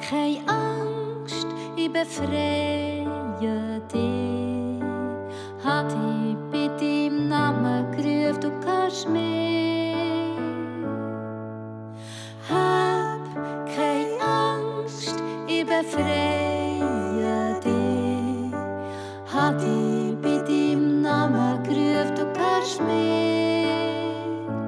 Keine Angst, ich befreie dich. Hat dich bei deinem Namen gerufen, du kannst mich. Hab keine Angst, ich befreie dich. Hat dich bei deinem Namen gerufen, du kannst mich.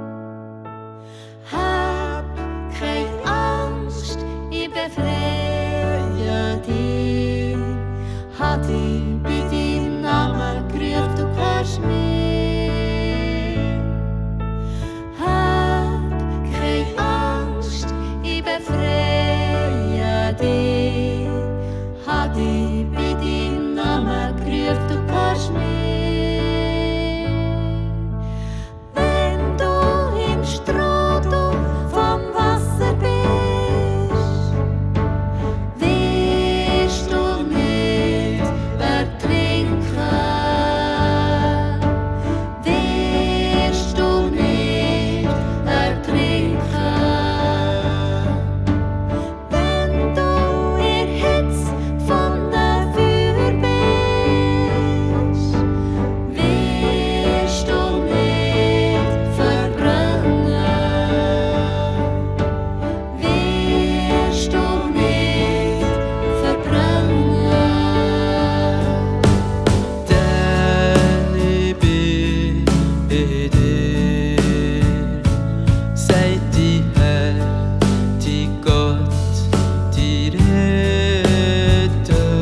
Hab keine Angst, ich befreie dich. Hat dich bei deinem Namen gerufen, du kannst mich. Hab keine Angst, ich befreie dich. Hat dich bei deinem Namen gerufen, du kannst mich. Wenn du im Strudel vom Wasser bist, wirst du nicht ertrinken. Wirst du nicht ertrinken. Wenn du in Hitze von der Feuer bist, wirst du nicht verbrennen. Wirst du nicht verbrennen. Denn ich bin bei dir, sagt die Herr, die Gott, die Retter.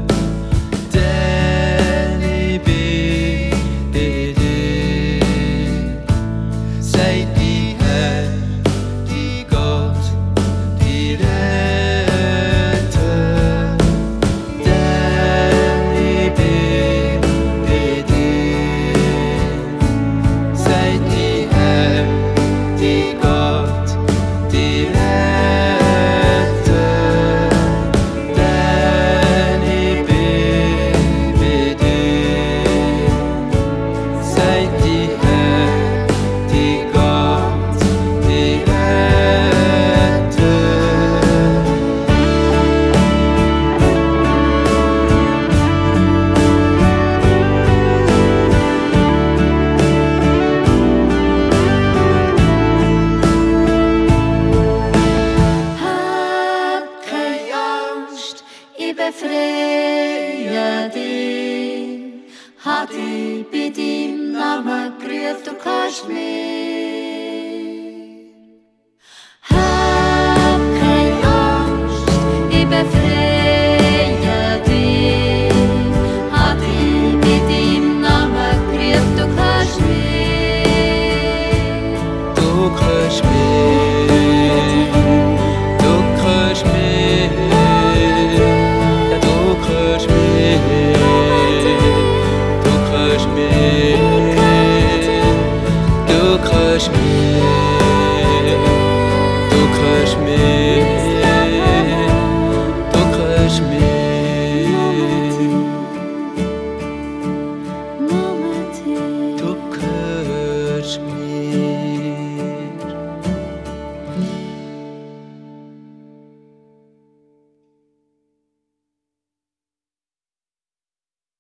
Denn ich bin bei dir, sagt die Herr, die Gott, die Retter. Denn ich bin bei dir, sagt die Herr, die Gott, die Retter. Denn ich bin bei dir, sagt die Herr, die Gott, die Retter. Hab keine Angst, ich befreie dich. Hat dich bei deinem Namen gerufen, du kannst mich. Hab keine Angst, ich befreie dich.